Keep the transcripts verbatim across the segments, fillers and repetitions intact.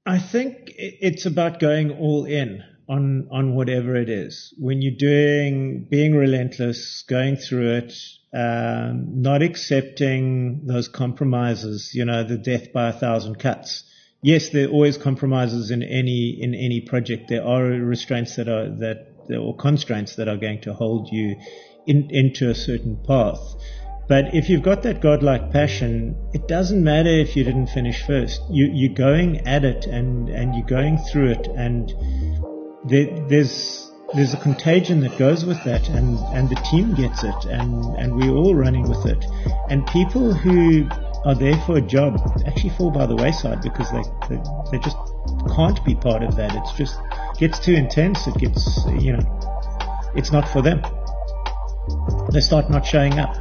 I think it's about going all in on on whatever it is. When you're doing, being relentless, going through it, um, not accepting those compromises, you know, the death by a thousand cuts. Yes, there are always compromises in any in any project. There are restraints that are that or constraints that are going to hold you in, into a certain path. But if you've got that godlike passion, it doesn't matter if you didn't finish first. You, you're going at it and, and you're going through it, and there, there's there's a contagion that goes with that, and, and the team gets it, and, and we're all running with it. And people who are there for a job actually fall by the wayside because they, they they just can't be part of that. It's just gets too intense. It gets, you know, it's not for them. They start not showing up.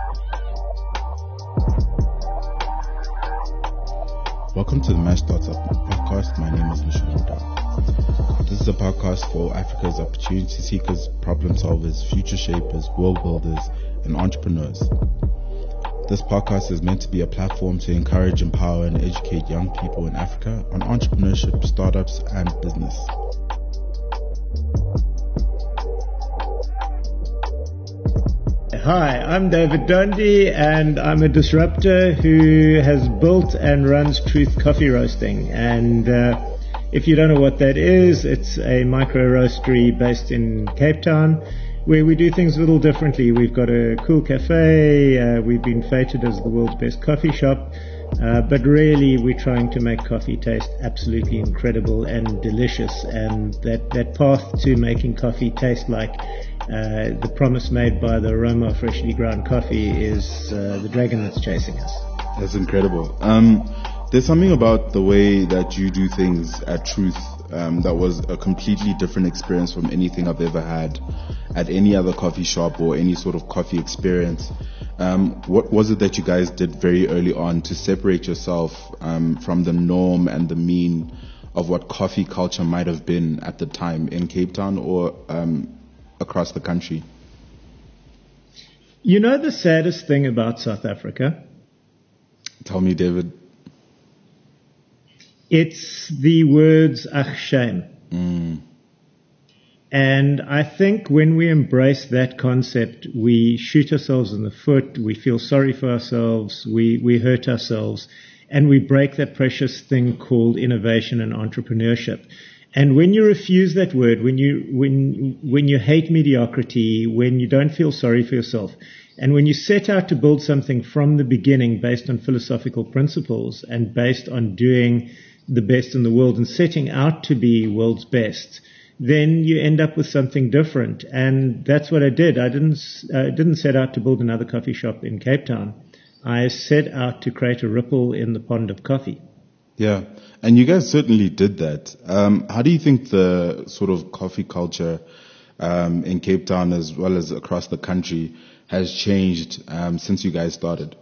Welcome to the Mash Startup podcast. My name is Michelle Ndau. This is a podcast for Africa's opportunity seekers, problem solvers, future shapers, world builders, and entrepreneurs. This podcast is meant to be a platform to encourage, empower, and educate young people in Africa on entrepreneurship, startups, and business. Hi, I'm David Dondi, and I'm a disruptor who has built and runs Truth Coffee Roasting. And uh, if you don't know what that is, it's a micro roastery based in Cape Town, where we do things a little differently. We've got a cool cafe. Uh, we've been feted as the world's best coffee shop. Uh, but really, we're trying to make coffee taste absolutely incredible and delicious. And that, that path to making coffee taste like uh, the promise made by the aroma of freshly ground coffee is uh, the dragon that's chasing us. That's incredible. Um, there's something about the way that you do things at Truth um, that was a completely different experience from anything I've ever had at any other coffee shop or any sort of coffee experience. Um, what was it that you guys did very early on to separate yourself um, from the norm and the mean of what coffee culture might have been at the time in Cape Town or um, across the country? You know the saddest thing about South Africa? Tell me, David. It's the words, ach, shame. Mm. And I think when we embrace that concept, we shoot ourselves in the foot, we feel sorry for ourselves, we, we hurt ourselves, and we break that precious thing called innovation and entrepreneurship. And when you refuse that word, when you, when, when you hate mediocrity, when you don't feel sorry for yourself, and when you set out to build something from the beginning based on philosophical principles and based on doing the best in the world and setting out to be world's best, then you end up with something different. And that's what I did. I didn't, uh, didn't set out to build another coffee shop in Cape Town. I set out to create a ripple in the pond of coffee. Yeah, and you guys certainly did that. Um, how do you think the sort of coffee culture um, in Cape Town as well as across the country has changed um, since you guys started?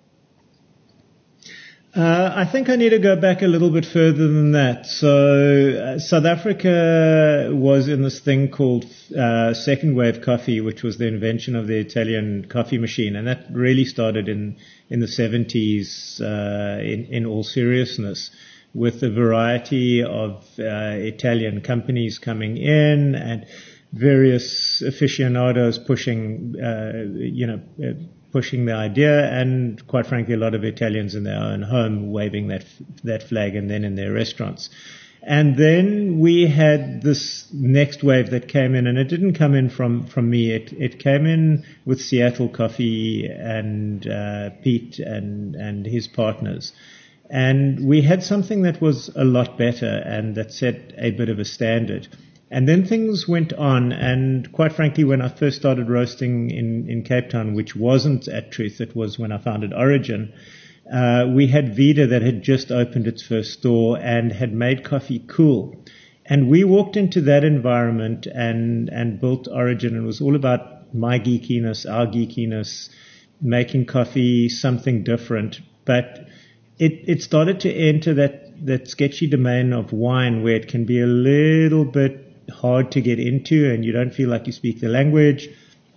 Uh, I think I need to go back a little bit further than that. So uh, South Africa was in this thing called uh, second wave coffee, which was the invention of the Italian coffee machine. And that really started in, in the seventies uh, in, in all seriousness, with a variety of uh, Italian companies coming in and various aficionados pushing, uh, you know, uh, pushing the idea, and quite frankly, a lot of Italians in their own home waving that that flag, and then in their restaurants. And then we had this next wave that came in, and it didn't come in from, from me. It it came in with Seattle Coffee and uh, Pete and and his partners. And we had something that was a lot better and that set a bit of a standard. And then things went on, and quite frankly, when I first started roasting in, in Cape Town, which wasn't at Truth, it was when I founded Origin, uh, we had Vida that had just opened its first store and had made coffee cool. And we walked into that environment and, and built Origin, and it was all about my geekiness, our geekiness, making coffee something different. But it, it started to enter that, that sketchy domain of wine where it can be a little bit hard to get into and you don't feel like you speak the language.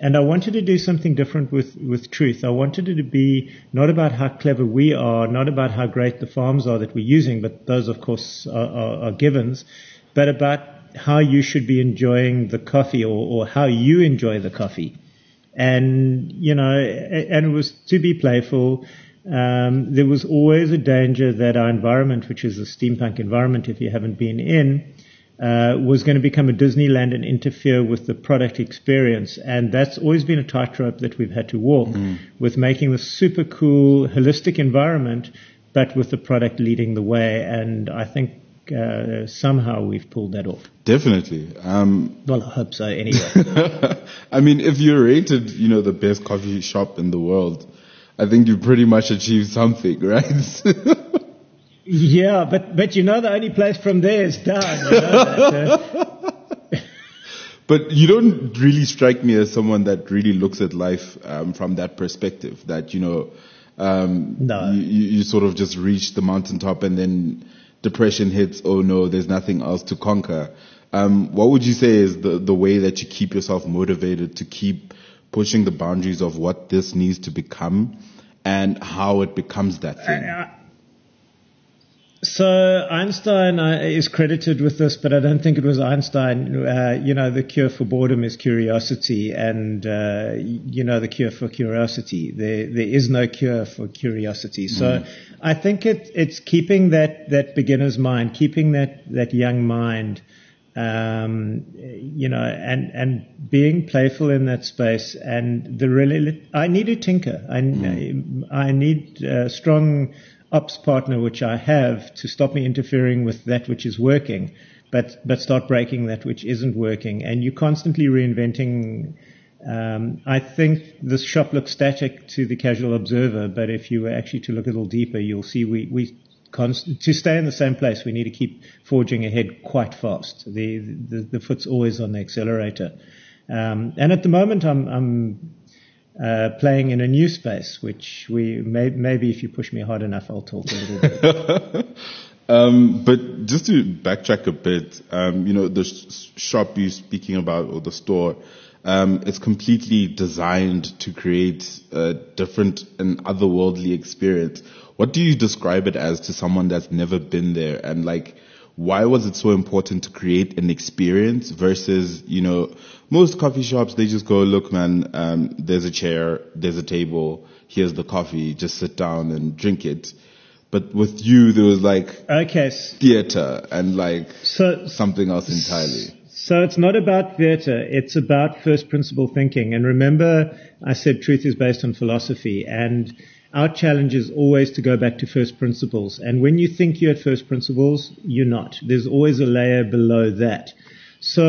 And I wanted to do something different with, with Truth. I wanted it to be not about how clever we are, not about how great the farms are that we're using, but those, of course, are, are, are givens, but about how you should be enjoying the coffee, or, or how you enjoy the coffee. And, you know, and it was to be playful. Um, there was always a danger that our environment, which is a steampunk environment, if you haven't been in, uh, was going to become a Disneyland and interfere with the product experience. And that's always been a tightrope that we've had to walk, mm. with making the super cool, holistic environment, but with the product leading the way. And I think uh, somehow we've pulled that off. Definitely. Um, well, I hope so anyway. I mean, if you're rated, you know, the best coffee shop in the world, I think you pretty much achieved something, right? Yeah, but, but you know, the only place from there is down. You know that, uh... But you don't really strike me as someone that really looks at life um, from that perspective, that, you know, um, no. you, you sort of just reach the mountaintop and then depression hits. Oh no, there's nothing else to conquer. Um, what would you say is the, the way that you keep yourself motivated to keep pushing the boundaries of what this needs to become and how it becomes that thing? Uh, So Einstein uh, is credited with this, but I don't think it was Einstein. Uh, you know, the cure for boredom is curiosity, and uh, you know, the cure for curiosity. There, there is no cure for curiosity. So mm. I think it, it's keeping that, that beginner's mind, keeping that, that young mind, um, you know, and, and being playful in that space. And the really, I need to tinker. I, mm. I need uh, strong ops partner, which I have, to stop me interfering with that which is working, but but start breaking that which isn't working. And you're constantly reinventing. Um, I think this shop looks static to the casual observer, but if you were actually to look a little deeper, you'll see we we const- to stay in the same place, we need to keep forging ahead quite fast. The the, the foot's always on the accelerator. Um, and at the moment, I'm I'm Uh, playing in a new space, which we may, maybe if you push me hard enough, I'll tilt a little bit. um, but just to backtrack a bit, um, you know, the sh- shop you're speaking about, or the store, um, it's completely designed to create a different and otherworldly experience. What do you describe it as to someone that's never been there? And like, why was it so important to create an experience versus, you know, most coffee shops, they just go, look, man, um, there's a chair, there's a table, here's the coffee, just sit down and drink it. But with you, there was like okay. theater and like so, something else entirely. So it's not about theater, it's about first principle thinking. And remember, I said truth is based on philosophy, and our challenge is always to go back to first principles. And when you think you're at first principles, you're not. There's always a layer below that. So,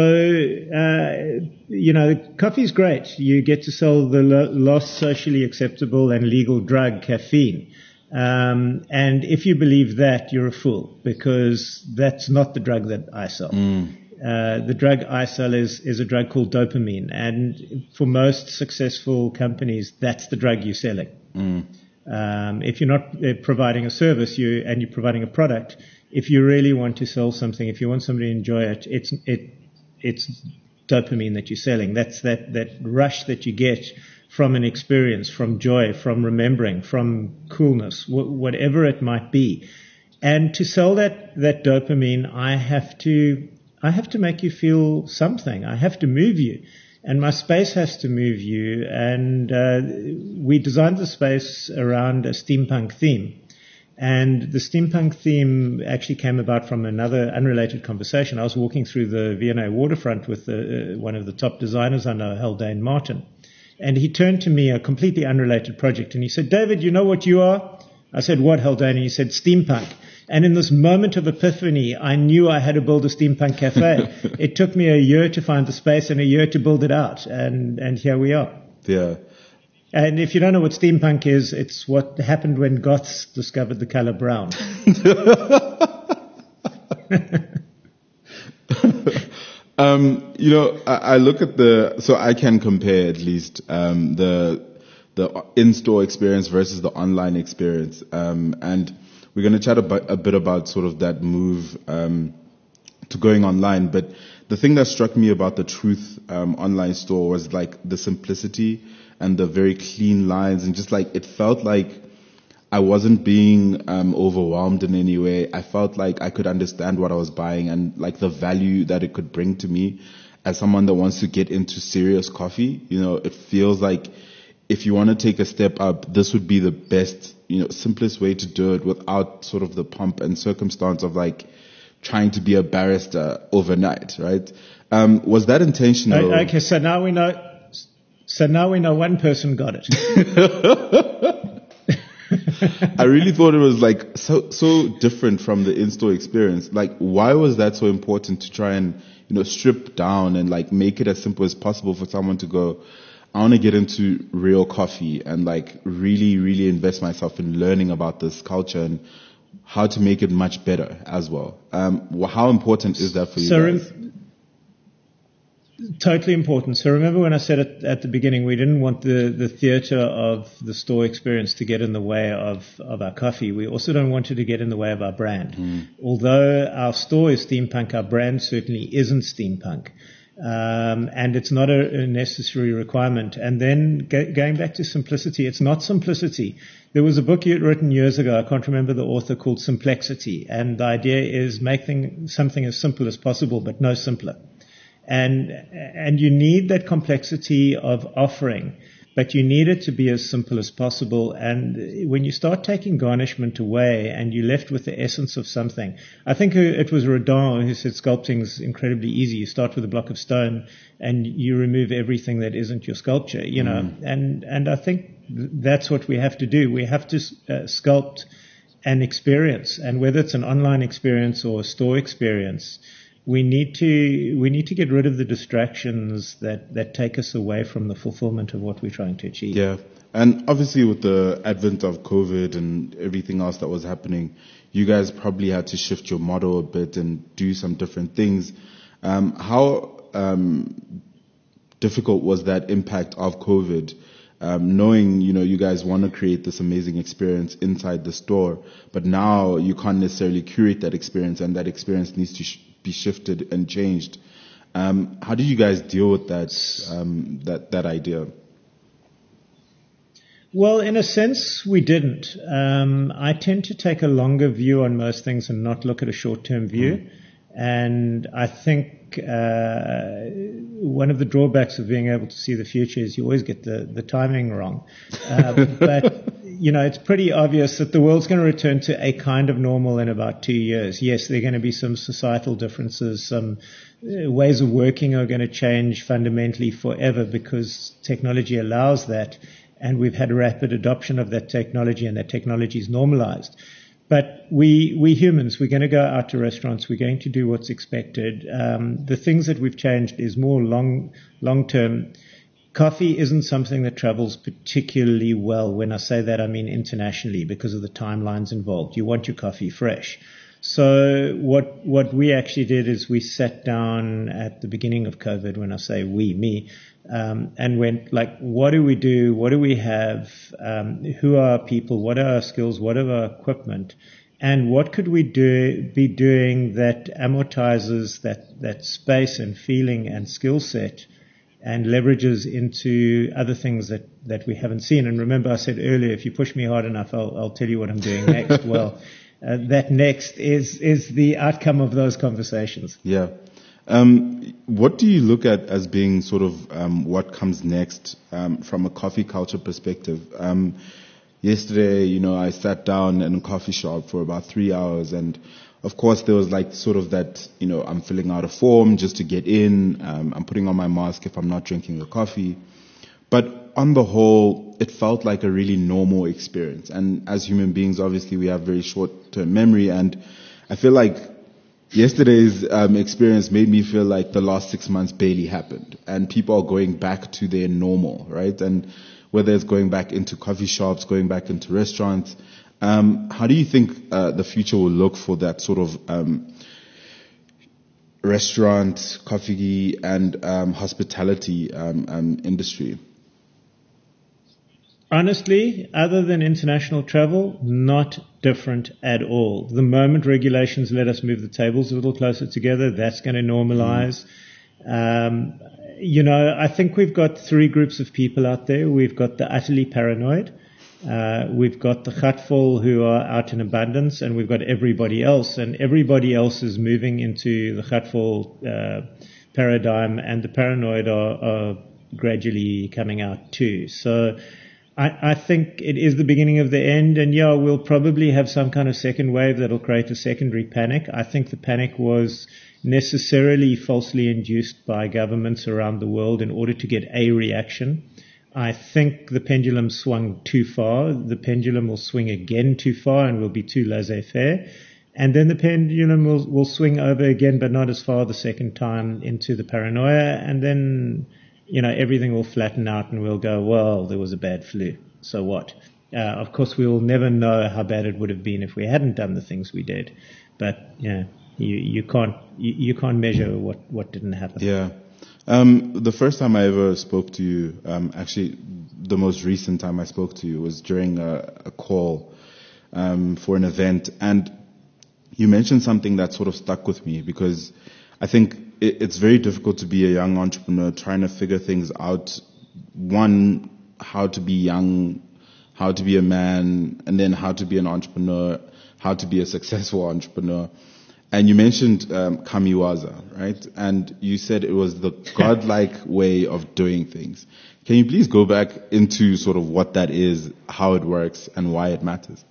uh, you know, coffee's great. You get to sell the last socially acceptable and legal drug, caffeine. Um, and if you believe that, you're a fool, because that's not the drug that I sell. Mm. Uh, the drug I sell is, is a drug called dopamine. And for most successful companies, that's the drug you're selling. Mm. Um, if you're not uh, providing a service, you and you're providing a product, if you really want to sell something, if you want somebody to enjoy it, it's it it's dopamine that you're selling. That's that that rush that you get from an experience, from joy, from remembering, from coolness, wh- whatever it might be. And to sell that that dopamine, I have to I have to make you feel something. I have to move you. And my space has to move you. And uh, we designed the space around a steampunk theme. And the steampunk theme actually came about from another unrelated conversation. I was walking through the V and A waterfront with the, uh, one of the top designers I know, Haldane Martin. And he turned to me, a completely unrelated project, and he said, David, you know what you are? I said, what, Haldane? And he said, steampunk. And in this moment of epiphany, I knew I had to build a steampunk cafe. It took me a year to find the space and a year to build it out. And, and here we are. Yeah. And if you don't know what steampunk is, it's what happened when goths discovered the color brown. um, you know, I, I look at the, so I can compare at least, um, the, the in-store experience versus the online experience. Um, and we're going to chat a bit, a bit about sort of that move, um, to going online. But the the thing that struck me about the Truth um, online store was like the simplicity and the very clean lines, and just like it felt like I wasn't being um, overwhelmed in any way. I felt like I could understand what I was buying and like the value that it could bring to me as someone that wants to get into serious coffee. You know, it feels like if you want to take a step up, this would be the best, you know, simplest way to do it without sort of the pomp and circumstance of like trying to be a barrister overnight, right? Um, was that intentional? Okay, so now we know. So now we know one person got it. I really thought it was like so so different from the in-store experience. Like, why was that so important to try and, you know, strip down and like make it as simple as possible for someone to go, I want to get into real coffee and like really, really invest myself in learning about this culture and how to make it much better as well. Um, how important is that for you so guys? Rem- Totally important. So remember when I said at, at the beginning, we didn't want the, the theater of the store experience to get in the way of, of our coffee. We also don't want it to get in the way of our brand. Mm. Although our store is steampunk, our brand certainly isn't steampunk. Um, and it's not a, a necessary requirement. And then go, going back to simplicity, it's not simplicity. There was a book you had written years ago, I can't remember the author, called Simplexity. And the idea is make thing, something as simple as possible, but no simpler. And, and you need that complexity of offering, but you need it to be as simple as possible. And when you start taking garnishment away and you're left with the essence of something, I think it was Rodin who said sculpting is incredibly easy. You start with a block of stone and you remove everything that isn't your sculpture, you know, mm. and, and I think that's what we have to do. We have to uh, sculpt an experience, and whether it's an online experience or a store experience, We need to we need to get rid of the distractions that, that take us away from the fulfillment of what we're trying to achieve. Yeah, and obviously with the advent of COVID and everything else that was happening, you guys probably had to shift your model a bit and do some different things. Um, how um, difficult was that impact of COVID? Um, knowing, you know, you guys want to create this amazing experience inside the store, but now you can't necessarily curate that experience, and that experience needs to sh- be shifted and changed. Um, how did you guys deal with that, um, that, that idea? Well, in a sense, we didn't. Um, I tend to take a longer view on most things and not look at a short-term view. Mm. And I think uh, one of the drawbacks of being able to see the future is you always get the, the timing wrong. Uh, but, you know, it's pretty obvious that the world's going to return to a kind of normal in about two years. Yes, there are going to be some societal differences. Some uh, ways of working are going to change fundamentally forever because technology allows that. And we've had a rapid adoption of that technology, and that technology is normalized. But we, we humans, we're going to go out to restaurants. We're going to do what's expected. Um, the things that we've changed is more long, long term. Coffee isn't something that travels particularly well. When I say that, I mean internationally, because of the timelines involved. You want your coffee fresh. So what, what we actually did is we sat down at the beginning of COVID, when I say we, me, um, and went like, what do we do? What do we have? Um, who are our people? What are our skills? What are our equipment? And what could we do, be doing that amortizes that, that space and feeling and skill set and leverages into other things that, that we haven't seen? And remember, I said earlier, if you push me hard enough, I'll, I'll tell you what I'm doing next. Well, uh, that next is, is the outcome of those conversations. Yeah. Um, what do you look at as being sort of um, what comes next um, from a coffee culture perspective? Um, yesterday, you know, I sat down in a coffee shop for about three hours, and of course there was like sort of that, you know, I'm filling out a form just to get in. Um, I'm putting on my mask if I'm not drinking the coffee. But on the whole, it felt like a really normal experience. And as human beings, obviously, we have very short-term memory, and I feel like yesterday's um, experience made me feel like the last six months barely happened, and people are going back to their normal, right? And whether it's going back into coffee shops, going back into restaurants, um, how do you think uh, the future will look for that sort of um, restaurant, coffee, and um, hospitality um, um, industry? Honestly, other than international travel, not different at all. The moment regulations let us move the tables a little closer together, that's going to normalize. Mm. Um, you know, I think we've got three groups of people out there. We've got the utterly paranoid. Uh, we've got the Gatvol who are out in abundance, and we've got everybody else. And everybody else is moving into the Gatvol uh, paradigm, and the paranoid are, are gradually coming out too. So I, I think it is the beginning of the end, and yeah, we'll probably have some kind of second wave that'll create a secondary panic. I think the panic was necessarily falsely induced by governments around the world in order to get a reaction. I think the pendulum swung too far. The pendulum will swing again too far and will be too laissez-faire. And then the pendulum will, will swing over again, but not as far the second time, into the paranoia. And then, you know, everything will flatten out and we'll go, well, there was a bad flu. So what? Uh, of course, we will never know how bad it would have been if we hadn't done the things we did. But, yeah, you, you can't, you, you can't measure what, what didn't happen. Yeah. Um, the first time I ever spoke to you, um, actually, the most recent time I spoke to you was during a, a call um, for an event, and you mentioned something that sort of stuck with me, because I think it, it's very difficult to be a young entrepreneur trying to figure things out. One, how to be young, how to be a man, and then how to be an entrepreneur, how to be a successful entrepreneur. And you mentioned um, Kamiwaza, right? And you said it was the godlike way of doing things. Can you please go back into sort of what that is, how it works, and why it matters?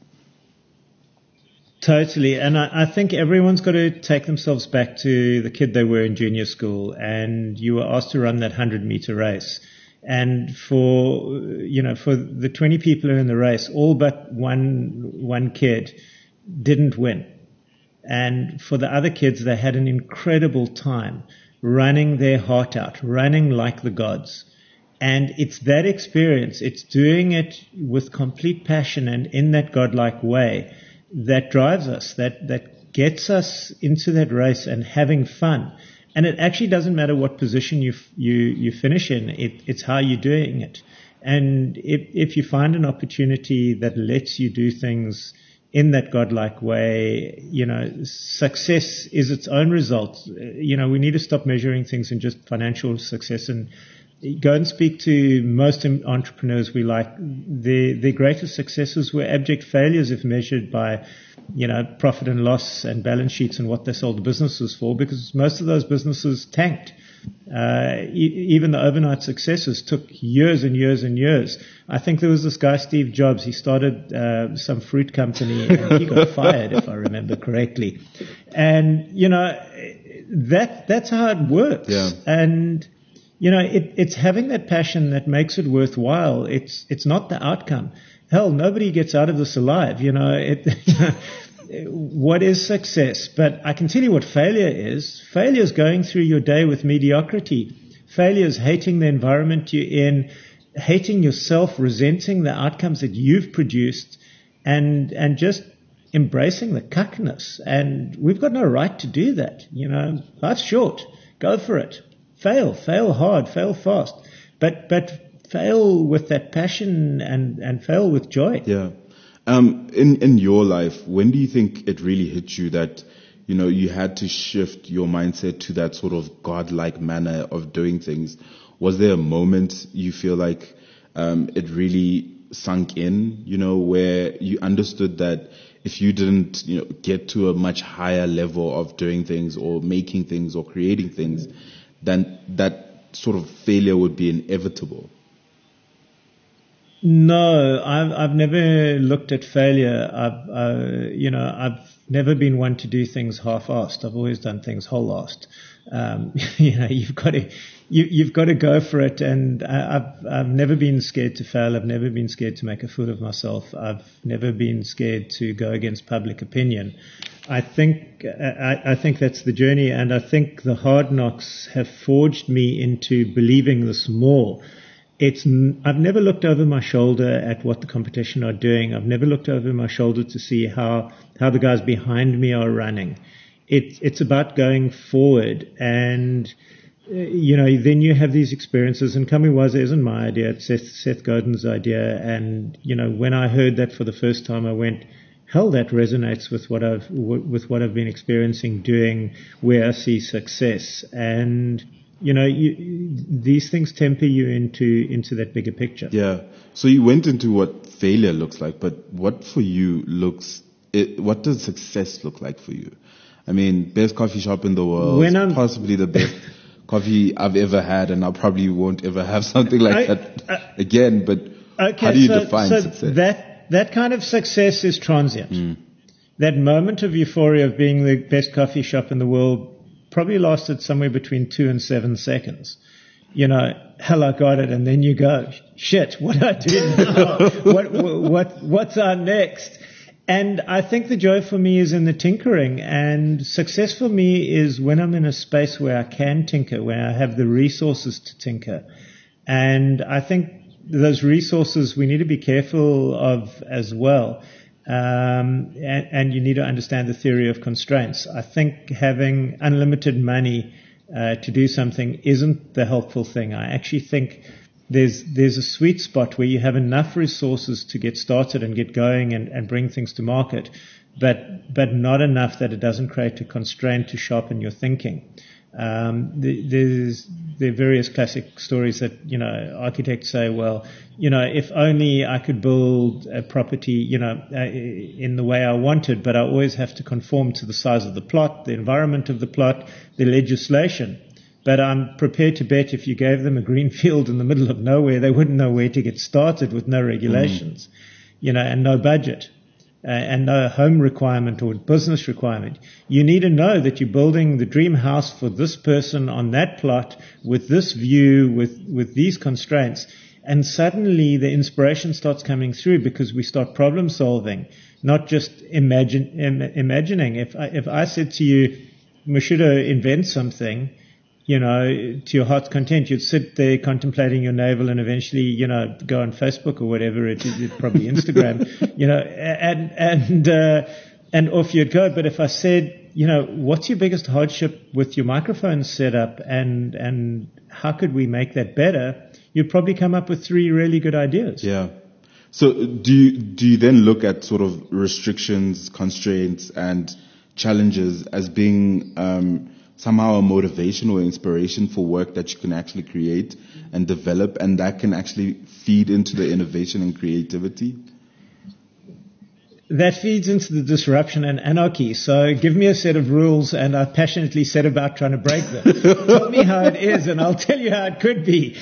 Totally. And I, I think everyone's got to take themselves back to the kid they were in junior school, and you were asked to run that hundred meter race. And for, you know, for the twenty people who are in the race, all but one, one kid didn't win. And for the other kids, they had an incredible time running their heart out, running like the gods. And it's that experience, it's doing it with complete passion and in that godlike way that drives us, that, that gets us into that race and having fun. And it actually doesn't matter what position you, you, you finish in, it, it's how you're doing it. And if, if you find an opportunity that lets you do things in that godlike way, you know, success is its own result. You know, we need to stop measuring things in just financial success and go and speak to most entrepreneurs we like. Their, their greatest successes were abject failures if measured by, you know, profit and loss and balance sheets and what they sold the businesses for, because most of those businesses tanked. Uh, e- even the overnight successes took years and years and years. I think there was this guy, Steve Jobs, he started uh, some fruit company and he got fired, if I remember correctly. And, you know, that that's how it works. Yeah. And, you know, it, it's having that passion that makes it worthwhile. It's it's not the outcome. Hell, nobody gets out of this alive. You know, it, what is success? But I can tell you what failure is. Failure is going through your day with mediocrity. Failure is hating the environment you're in, hating yourself, resenting the outcomes that you've produced, and and just embracing the cuckness. And we've got no right to do that. You know, life's short. Go for it. Fail. Fail hard. Fail fast. But but fail with that passion and, and fail with joy. Yeah. Um, in, in your life, when do you think it really hit you that, you know, you had to shift your mindset to that sort of godlike manner of doing things? Was there a moment you feel like, um, it really sunk in, you know, where you understood that if you didn't, you know, get to a much higher level of doing things or making things or creating things, then that sort of failure would be inevitable? No, I've I've never looked at failure. I've uh, you know I've never been one to do things half-assed. I've always done things whole-assed. Um, you know, you've got to you you've got to go for it. And I've I've never been scared to fail. I've never been scared to make a fool of myself. I've never been scared to go against public opinion. I think I, I think that's the journey, and I think the hard knocks have forged me into believing this more. It's, I've never looked over my shoulder at what the competition are doing. I've never looked over my shoulder to see how, how the guys behind me are running. It, it's about going forward. And you know, then you have these experiences, and Kamiwaza isn't my idea, it's Seth, Seth Godin's idea. And, you know, when I heard that for the first time, I went, hell, that resonates with what I've, with what I've been experiencing doing where I see success. And, you know, you, these things temper you into, into that bigger picture. Yeah. So you went into what failure looks like, but what for you looks, it, what does success look like for you? I mean, best coffee shop in the world, When I'm, possibly the best coffee I've ever had, and I probably won't ever have something like I, that I, again, but okay, how do you so, define so success? That, that kind of success is transient. Mm. That moment of euphoria of being the best coffee shop in the world probably lasted somewhere between two and seven seconds. You know, hell, I got it, and then you go, shit, what do I do now? what, what, what's our next? And I think the joy for me is in the tinkering, and success for me is when I'm in a space where I can tinker, where I have the resources to tinker. And I think those resources we need to be careful of as well. Um, and, and you need to understand the theory of constraints. I think having unlimited money uh, to do something isn't the helpful thing. I actually think there's there's a sweet spot where you have enough resources to get started and get going and, and bring things to market, but but not enough that it doesn't create a constraint to sharpen your thinking. Um, the, there's there are various classic stories that, you know, architects say, well, you know, if only I could build a property, you know, uh, in the way I wanted, but I always have to conform to the size of the plot, the environment of the plot, the legislation. But I'm prepared to bet if you gave them a green field in the middle of nowhere, they wouldn't know where to get started with no regulations, mm. you know, and no budget. Uh, and no home requirement or business requirement. You need to know that you're building the dream house for this person on that plot with this view, with, with these constraints. And suddenly the inspiration starts coming through because we start problem solving, not just imagine, im, imagining. If I, if I said to you, Mashuda, invent something, you know, to your heart's content, you'd sit there contemplating your navel and eventually, you know, go on Facebook or whatever it is, probably Instagram, you know, and, and, uh, and off you'd go. But if I said, you know, what's your biggest hardship with your microphone setup and, and how could we make that better? You'd probably come up with three really good ideas. Yeah. So do you, do you then look at sort of restrictions, constraints and challenges as being, um, somehow a motivation or inspiration for work that you can actually create and develop, and that can actually feed into the innovation and creativity? That feeds into the disruption and anarchy. So give me a set of rules and I passionately set about trying to break them. Tell me how it is and I'll tell you how it could be.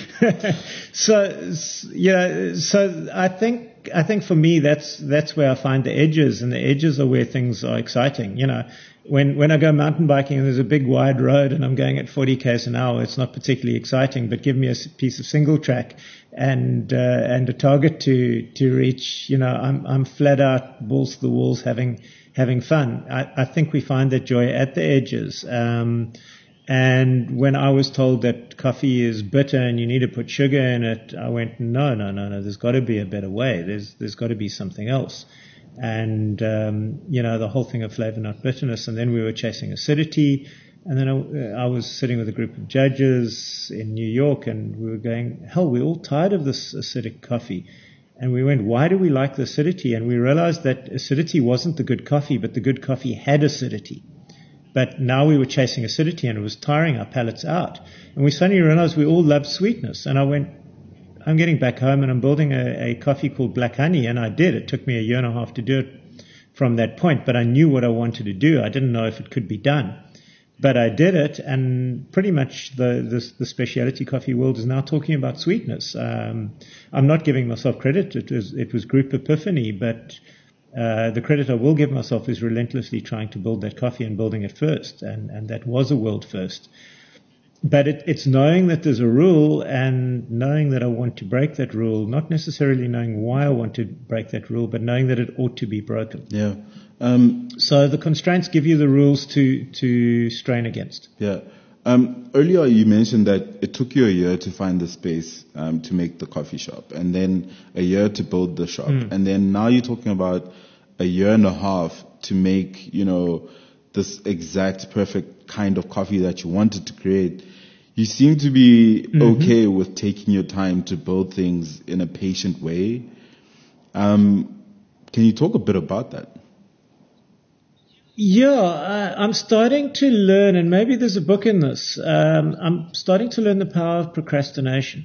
so, you know, so I think, I think for me that's, that's where I find the edges, and the edges are where things are exciting. You know, when, when I go mountain biking and there's a big wide road and I'm going at forty kays an hour, it's not particularly exciting, but give me a piece of single track and, uh, and a target to, to reach, you know, I'm, I'm flat out balls to the walls having, having fun. I, I think we find that joy at the edges. Um, and when I was told that coffee is bitter and you need to put sugar in it, I went, no, no, no, no, there's got to be a better way. There's, there's got to be something else. And, um, you know, the whole thing of flavor, not bitterness. And then we were chasing acidity. And then I, I was sitting with a group of judges in New York and we were going, hell, we're all tired of this acidic coffee. And we went, why do we like the acidity? And we realized that acidity wasn't the good coffee, but the good coffee had acidity. But now we were chasing acidity and it was tiring our palates out. And we suddenly realized we all love sweetness. And I went, I'm getting back home and I'm building a, a coffee called Black Honey. And I did. It took me a year and a half to do it from that point. But I knew what I wanted to do. I didn't know if it could be done. But I did it, and pretty much the, the, the specialty coffee world is now talking about sweetness. Um, I'm not giving myself credit. It was, it was group epiphany, but uh, the credit I will give myself is relentlessly trying to build that coffee and building it first, and, and that was a world first. But it, it's knowing that there's a rule and knowing that I want to break that rule, not necessarily knowing why I want to break that rule, but knowing that it ought to be broken. Yeah. Um, so the constraints give you the rules to, to strain against. Yeah. Um, earlier you mentioned that it took you a year to find the space um, to make the coffee shop, and then a year to build the shop, mm. and then now you're talking about a year and a half to make, you know, this exact perfect kind of coffee that you wanted to create. You seem to be Mm-hmm. okay with taking your time to build things in a patient way. Um, can you talk a bit about that? Yeah, I, I'm starting to learn, and maybe there's a book in this. Um, I'm starting to learn the power of procrastination.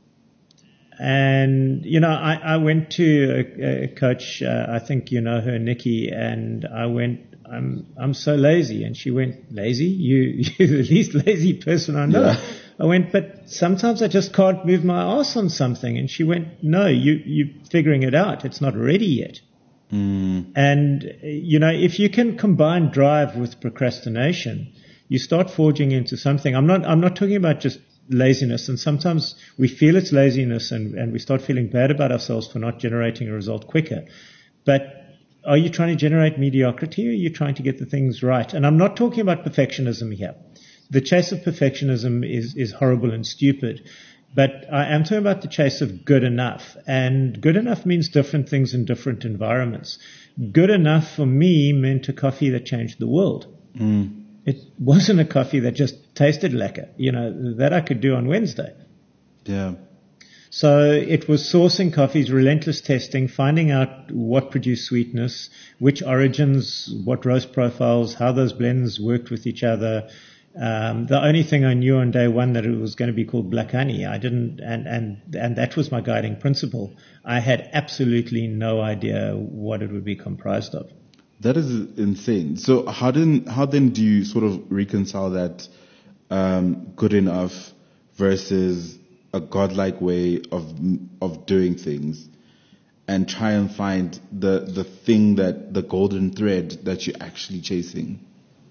And, you know, I, I went to a, a coach, uh, I think you know her, Nikki, and I went, I'm I'm so lazy. And she went, lazy? You, you're the least lazy person I know. Yeah. I went, but sometimes I just can't move my ass on something. And she went, no, you, you're figuring it out. It's not ready yet. Mm. And, you know, if you can combine drive with procrastination, you start forging into something. I'm not, I'm not talking about just laziness. And sometimes we feel it's laziness and, and we start feeling bad about ourselves for not generating a result quicker. But are you trying to generate mediocrity or are you trying to get the things right? And I'm not talking about perfectionism here. The chase of perfectionism is, is horrible and stupid. But I am talking about the chase of good enough. And good enough means different things in different environments. Good enough for me meant a coffee that changed the world. Mm. It wasn't a coffee that just tasted lekker. You know, that I could do on Wednesday. Yeah. So it was sourcing coffees, relentless testing, finding out what produced sweetness, which origins, what roast profiles, how those blends worked with each other. Um, the only thing I knew on day one that it was going to be called black honey. I didn't, and, and, and that was my guiding principle. I had absolutely no idea what it would be comprised of. That is insane. So how then, how then do you sort of reconcile that, um, good enough versus a godlike way of, of doing things and try and find the, the thing that, the golden thread that you're actually chasing?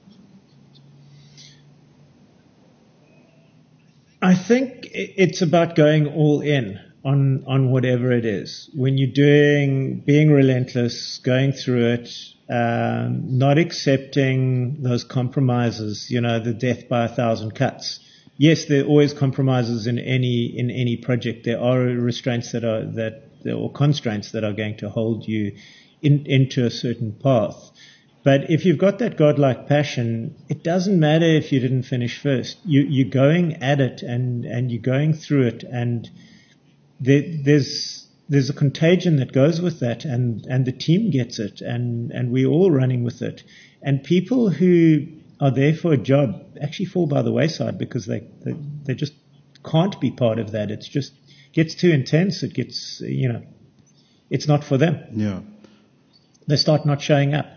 I think it's about going all in on, on whatever it is. When you're doing, being relentless, going through it, um, not accepting those compromises, you know, the death by a thousand cuts. Yes, there are always compromises in any, in any project. There are restraints that are, that, or constraints that are going to hold you in, into a certain path. But if you've got that godlike passion, it doesn't matter if you didn't finish first. You, you're going at it and, and you're going through it, and there, there's there's a contagion that goes with that, and, and the team gets it, and, and we're all running with it. And people who are there for a job actually fall by the wayside because they, they, they just can't be part of that. It's just gets too intense. It gets, you know, it's not for them. Yeah. They start not showing up.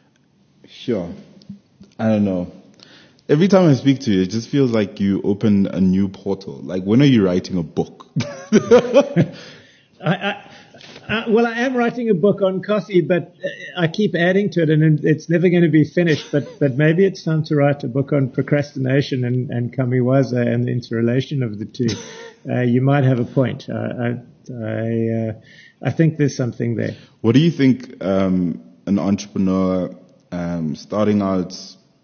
Sure. I don't know. Every time I speak to you, it just feels like you open a new portal. Like, when are you writing a book? I, I, I, well, I am writing a book on coffee, but I keep adding to it, and it's never going to be finished. But but maybe it's time to write a book on procrastination and, and Kamiwaza and the interrelation of the two. Uh, you might have a point. I I I, uh, I think there's something there. What do you think um, an entrepreneur um, starting out,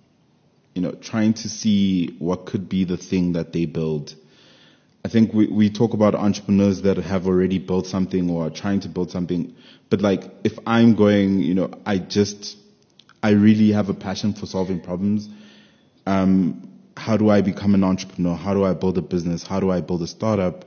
you know, trying to see what could be the thing that they build? I think we, we talk about entrepreneurs that have already built something or are trying to build something. But like, if I'm going, you know, I just, I really have a passion for solving problems. Um, how do I become an entrepreneur? How do I build a business? How do I build a startup?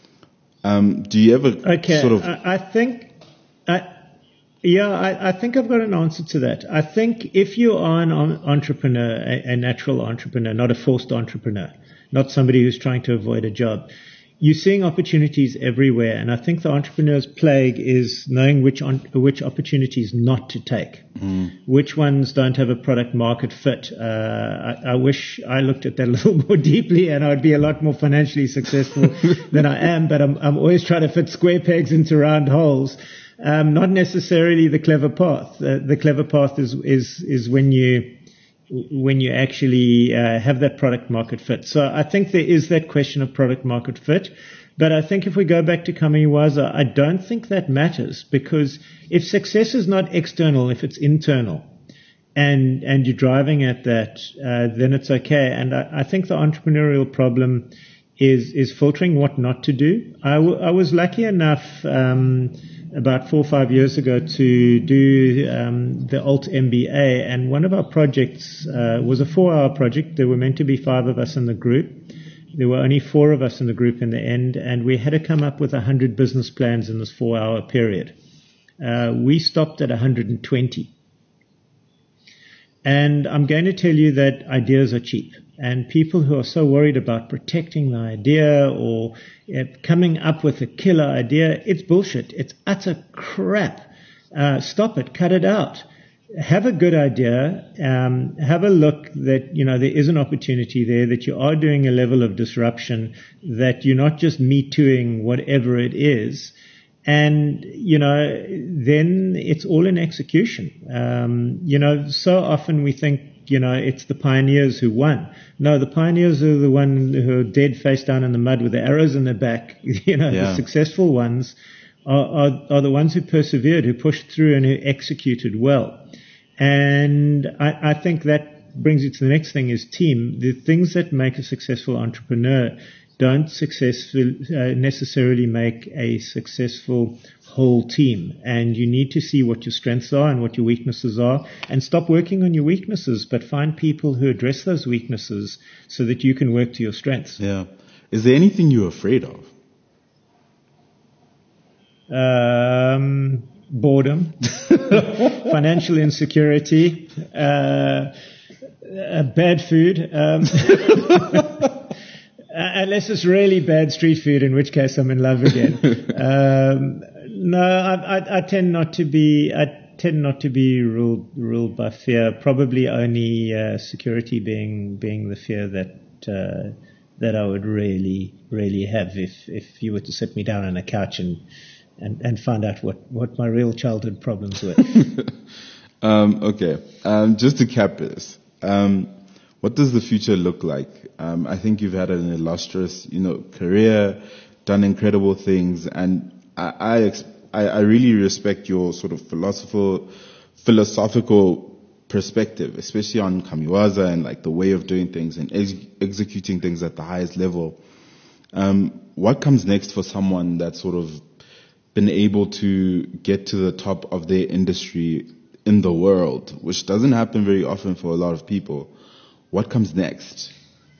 Um, do you ever okay, sort of... I, I think, I, yeah, I, I think I've got an answer to that. I think if you are an entrepreneur, a, a natural entrepreneur, not a forced entrepreneur, not somebody who's trying to avoid a job, you're seeing opportunities everywhere. And I think the entrepreneur's plague is knowing which on, which opportunities not to take, mm. which ones don't have a product market fit. Uh, I, I wish I looked at that a little more deeply, and I'd be a lot more financially successful than I am. But I'm, I'm always trying to fit square pegs into round holes. Um, not necessarily the clever path. Uh, the clever path is, is, is when you, when you actually uh, have that product market fit. So I think there is that question of product market fit. But I think if we go back to Kamiwaza, I don't think that matters, because if success is not external, if it's internal, and and you're driving at that, uh, then it's okay. And I, I think the entrepreneurial problem is is filtering what not to do. I, w- I was lucky enough um, about four or five years ago to do um, the Alt M B A, and one of our projects uh, was a four-hour project. There were meant to be five of us in the group. there were only four of us in the group in the end, and we had to come up with one hundred business plans in this four-hour period. Uh, we stopped at one hundred twenty. And I'm going to tell you that ideas are cheap. And people who are so worried about protecting the idea or uh, coming up with a killer idea, it's bullshit. It's utter crap. Uh, stop it. Cut it out. Have a good idea. Um, have a look that, you know, there is an opportunity there, that you are doing a level of disruption, that you're not just me-tooing whatever it is. And, you know, then it's all in execution. Um, you know, so often we think, you know, it's the pioneers who won. No, the pioneers are the ones who are dead face down in the mud with the arrows in their back. You know, yeah. The successful ones are, are, are the ones who persevered, who pushed through and who executed well. And I, I think that brings it to the next thing is team. The things that make a successful entrepreneur don't successful, uh, necessarily make a successful whole team. And you need to see what your strengths are and what your weaknesses are, and stop working on your weaknesses, but find people who address those weaknesses so that you can work to your strengths. Yeah. Is there anything you're afraid of? Um, boredom, financial insecurity, uh, uh, bad food. Um, Uh, unless it's really bad street food, in which case I'm in love again. um, no, I, I, I tend not to be. I tend not to be ruled ruled by fear. Probably only uh, security being being the fear that uh, that I would really really have if if you were to sit me down on a couch and and, and find out what, what my real childhood problems were. um, okay, um, just to cap this. Um, What does the future look like? Um, I think you've had an illustrious, you know, career, done incredible things, and I, I, I really respect your sort of philosophical, philosophical perspective, especially on Kamiwaza and like the way of doing things and ex- executing things at the highest level. Um, what comes next for someone that's sort of been able to get to the top of their industry in the world, which doesn't happen very often for a lot of people? What comes next?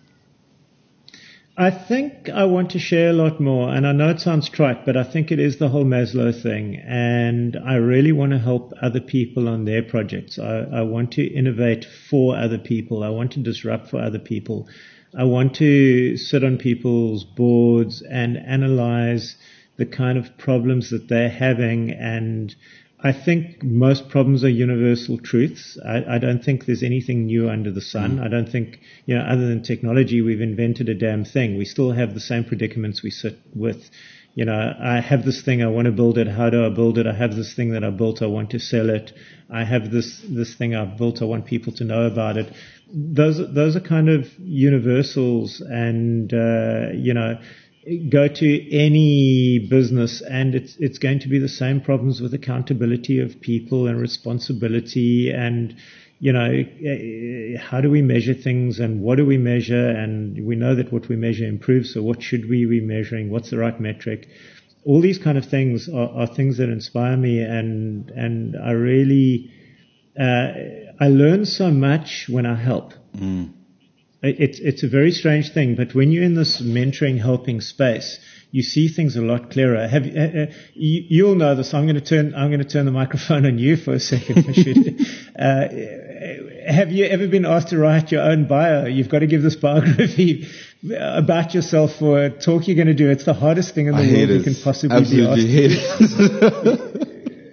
I think I want to share a lot more, and I know it sounds trite, but I think it is the whole Maslow thing, and I really want to help other people on their projects. I, I want to innovate for other people. I want to disrupt for other people. I want to sit on people's boards and analyze the kind of problems that they're having, and I think most problems are universal truths. I, I don't think there's anything new under the sun. Mm. I don't think, you know, other than technology, we've invented a damn thing. We still have the same predicaments we sit with. You know, I have this thing, I want to build it. How do I build it? I have this thing that I built, I want to sell it. I have this, this thing I've built, I want people to know about it. Those, those are kind of universals, and, uh, you know, go to any business and it's it's going to be the same problems with accountability of people and responsibility and, you know, how do we measure things and what do we measure? And we know that what we measure improves, so what should we be measuring? What's the right metric? All these kind of things are, are things that inspire me, and and I really uh, I learn so much when I help. Mm. It's it's a very strange thing, but when you're in this mentoring, helping space, you see things a lot clearer. Have uh, uh, you, you'll know this. I'm going to turn I'm going to turn the microphone on you for a second. uh, have you ever been asked to write your own bio? You've got to give this biography about yourself for a talk you're going to do. It's the hardest thing in the I world hate you can possibly Absolutely be asked. Hate it.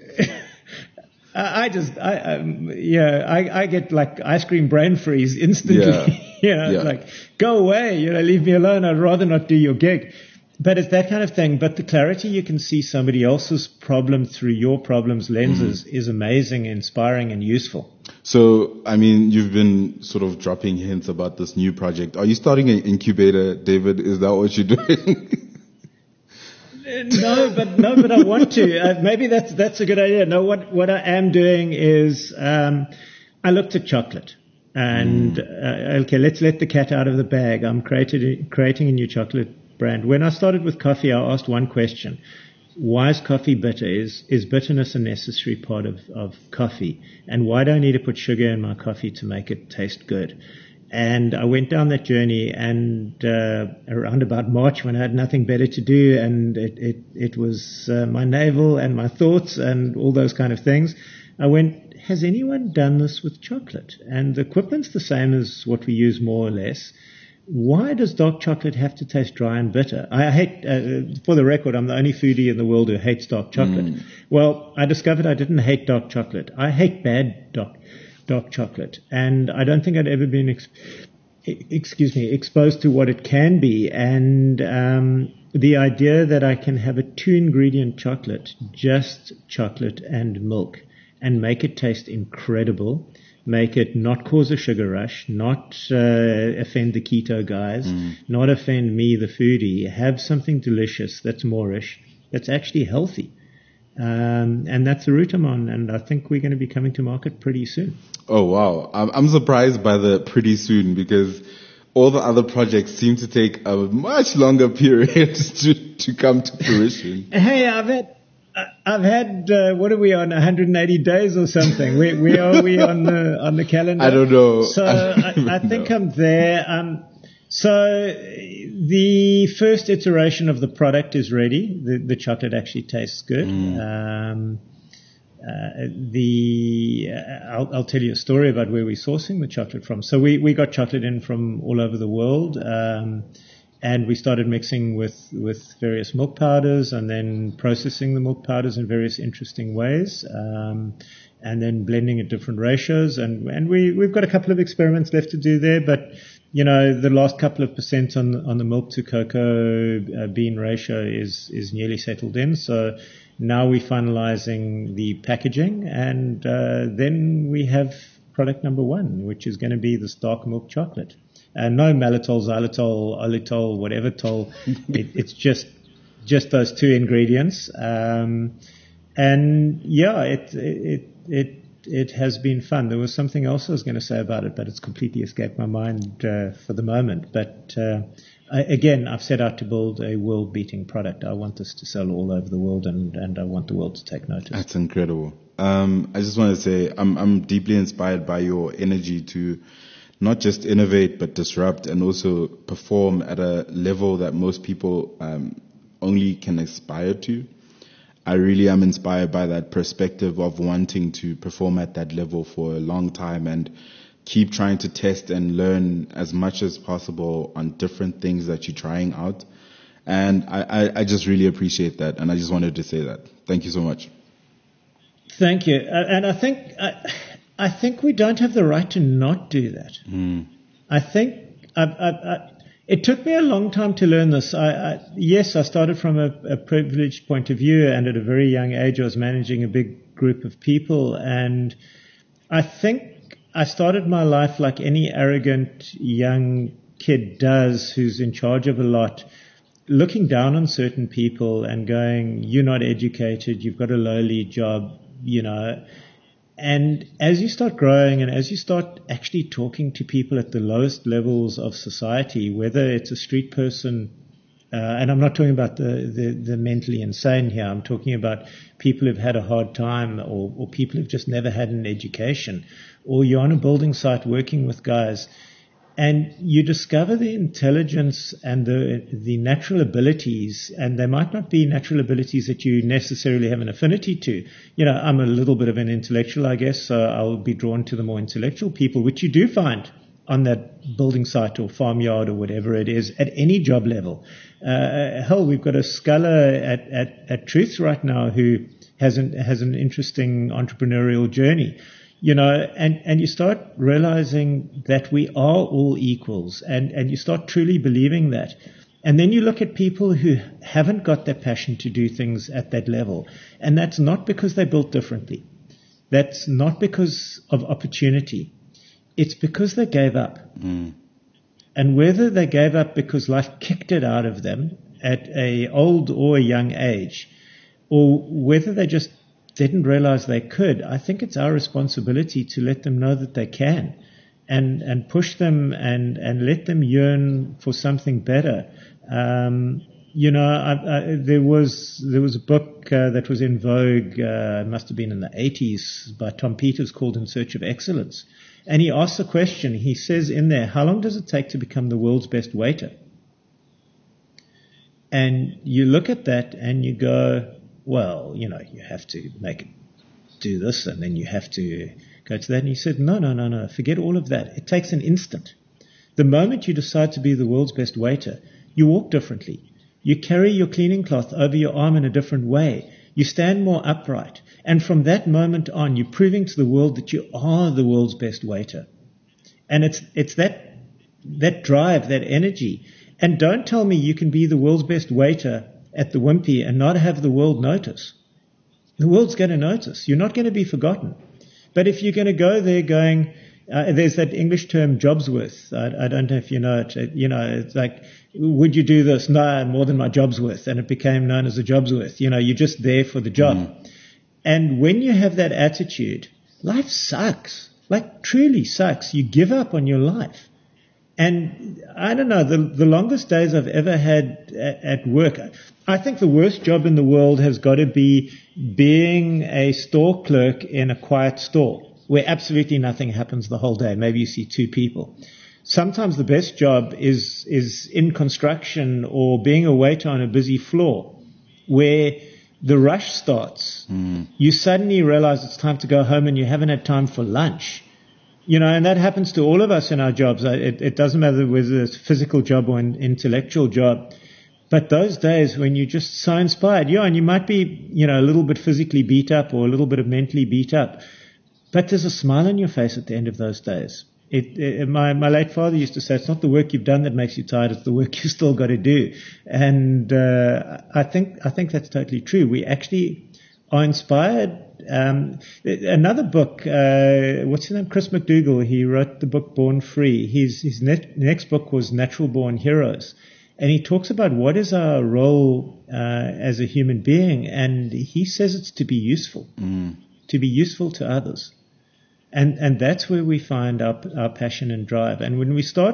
I just, I, um, yeah, I, I get like ice cream brain freeze instantly. Yeah. you know, Yeah. like, go away, you know, leave me alone. I'd rather not do your gig. But it's that kind of thing. But the clarity you can see somebody else's problem through your problem's lenses mm. is amazing, inspiring, and useful. So, I mean, you've been sort of dropping hints about this new project. Are you starting an incubator, David? Is that what you're doing? No, but no, but I want to. Uh, maybe that's that's a good idea. No, what what I am doing is um, I looked at chocolate, and mm. uh, okay, let's let the cat out of the bag. I'm created, creating a new chocolate brand. When I started with coffee, I asked one question: why is coffee bitter? Is is bitterness a necessary part of of coffee? And why do I need to put sugar in my coffee to make it taste good? And I went down that journey, and uh, around about March, when I had nothing better to do, and it it, it was uh, my navel and my thoughts and all those kind of things, I went, has anyone done this with chocolate? And the equipment's the same as what we use, more or less. Why does dark chocolate have to taste dry and bitter? I hate, uh, for the record, I'm the only foodie in the world who hates dark chocolate. Mm. Well, I discovered I didn't hate dark chocolate. I hate bad dark dark chocolate. And I don't think I'd ever been, ex- excuse me, exposed to what it can be. And um, the idea that I can have a two-ingredient chocolate, just chocolate and milk, and make it taste incredible, make it not cause a sugar rush, not uh, offend the keto guys, mm. not offend me, the foodie, have something delicious that's moreish, that's actually healthy. Um, and that's the route I'm on, and I think we're going to be coming to market pretty soon. Oh, wow. I'm, I'm surprised by the pretty soon, because all the other projects seem to take a much longer period to, to come to fruition. Hey, I've had, I've had, uh, what are we on, one hundred eighty days or something? Where, where are we on the, on the calendar? I don't know. So I, I, I think know. I'm there. Um, so the first iteration of the product is ready. The, the chocolate actually tastes good. Mm. Um, uh, the uh, I'll, I'll tell you a story about where we're sourcing the chocolate from. So we, we got chocolate in from all over the world, um, and we started mixing with, with various milk powders, and then processing the milk powders in various interesting ways, um, and then blending at different ratios. And, and we, we've got a couple of experiments left to do there, but you know, the last couple of percent on on the milk to cocoa uh, bean ratio is is nearly settled in. So now we're finalizing the packaging, and uh, then we have product number one, which is going to be this dark milk chocolate. Uh, no maltitol, xylitol, olitol, whatever tol. it, it's just just those two ingredients. Um, and yeah, it it it. It has been fun. There was something else I was going to say about it, but it's completely escaped my mind uh, for the moment. But uh, I, again, I've set out to build a world-beating product. I want this to sell all over the world, and, and I want the world to take notice. That's incredible. Um, I just want to say I'm, I'm deeply inspired by your energy to not just innovate, but disrupt, and also perform at a level that most people um, only can aspire to. I really am inspired by that perspective of wanting to perform at that level for a long time and keep trying to test and learn as much as possible on different things that you're trying out. And I, I, I just really appreciate that. And I just wanted to say that. Thank you so much. Thank you. Uh, and I think, I, I think we don't have the right to not do that. Mm. I think I, I, I, it took me a long time to learn this. I, I, yes, I started from a, a privileged point of view, and at a very young age I was managing a big group of people. And I think I started my life like any arrogant young kid does who's in charge of a lot, looking down on certain people and going, you're not educated, you've got a lowly job, you know. And as you start growing, and as you start actually talking to people at the lowest levels of society, whether it's a street person, uh, and I'm not talking about the, the, the mentally insane here, I'm talking about people who've had a hard time, or, or people who've just never had an education, or you're on a building site working with guys, and you discover the intelligence and the the natural abilities, and they might not be natural abilities that you necessarily have an affinity to. You know, I'm a little bit of an intellectual, I guess, so I'll be drawn to the more intellectual people, which you do find on that building site or farmyard or whatever it is at any job level. Uh, hell, we've got a scholar at, at, at Truth right now who has an, has an interesting entrepreneurial journey. You know, and, and you start realizing that we are all equals, and, and you start truly believing that. And then you look at people who haven't got that passion to do things at that level. And that's not because they're built differently. That's not because of opportunity. It's because they gave up. Mm. And whether they gave up because life kicked it out of them at a old or a young age, or whether they just didn't realize they could, I think it's our responsibility to let them know that they can, and and push them and and let them yearn for something better. Um, you know, I, I, there was there was a book uh, that was in vogue, uh, must have been in the eighties, by Tom Peters, called In Search of Excellence. And he asks a question. He says in there, how long does it take to become the world's best waiter? And you look at that and you go, well, you know, you have to make it do this and then you have to go to that. And he said, no, no, no, no, forget all of that. It takes an instant. The moment you decide to be the world's best waiter, you walk differently. You carry your cleaning cloth over your arm in a different way. You stand more upright. And from that moment on, you're proving to the world that you are the world's best waiter. And it's it's that that drive, that energy. And don't tell me you can be the world's best waiter at the Wimpy and not have the world notice. The world's going to notice. You're not going to be forgotten. But if you're going to go there going, uh, there's that English term, job's worth. I, I don't know if you know it. it. You know, it's like, would you do this? No, more than my job's worth. And it became known as a job's worth. You know, you're just there for the job. Mm. And when you have that attitude, life sucks. Like, truly sucks. You give up on your life. And I don't know, the, the longest days I've ever had at, at work, I think the worst job in the world has got to be being a store clerk in a quiet store where absolutely nothing happens the whole day. Maybe you see two people. Sometimes the best job is, is in construction or being a waiter on a busy floor where the rush starts. Mm. You suddenly realize it's time to go home and you haven't had time for lunch. You know, and that happens to all of us in our jobs. It, it doesn't matter whether it's a physical job or an intellectual job. But those days when you're just so inspired, yeah, and you might be, you know, a little bit physically beat up or a little bit of mentally beat up, but there's a smile on your face at the end of those days. It, it, my, my late father used to say, it's not the work you've done that makes you tired, it's the work you've still got to do. And uh, I think I think that's totally true. We actually are inspired. Um, another book, uh, what's his name? Chris McDougall. He wrote the book Born Free. His, his ne- next book was Natural Born Heroes. And he talks about what is our role uh, as a human being. And he says it's to be useful, mm. to be useful to others. And and that's where we find our, our passion and drive. And when we start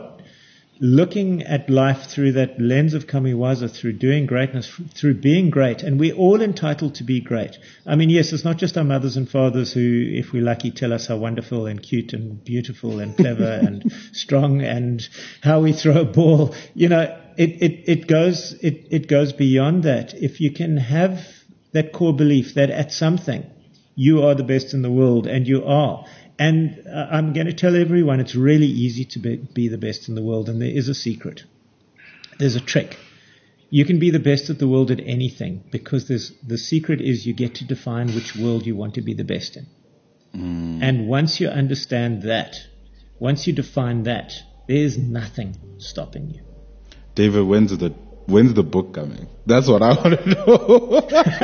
looking at life through that lens of Kamiwaza, through doing greatness, through being great, and we're all entitled to be great. I mean, yes, it's not just our mothers and fathers who, if we're lucky, tell us how wonderful and cute and beautiful and clever and strong and how we throw a ball. You know, it, it, it goes, it, it goes beyond that. If you can have that core belief that at something you are the best in the world, and you are. And uh, I'm going to tell everyone it's really easy to be, be the best in the world, and there is a secret. There's a trick. You can be the best at the world at anything, because there's, the secret is you get to define which world you want to be the best in. Mm. And once you understand that, once you define that, there's nothing stopping you. David, when's the when's the book coming? That's what I want to know.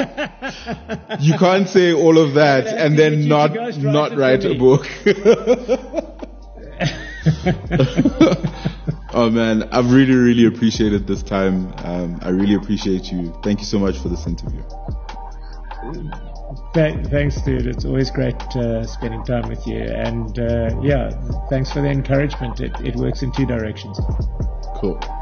You can't say all of that and then not not write a book. Oh man, I've really, really appreciated this time. Um, I really appreciate you. Thank you so much for this interview. Th- thanks, dude. It's always great uh, spending time with you. And uh, yeah, thanks for the encouragement. It, it works in two directions. Cool.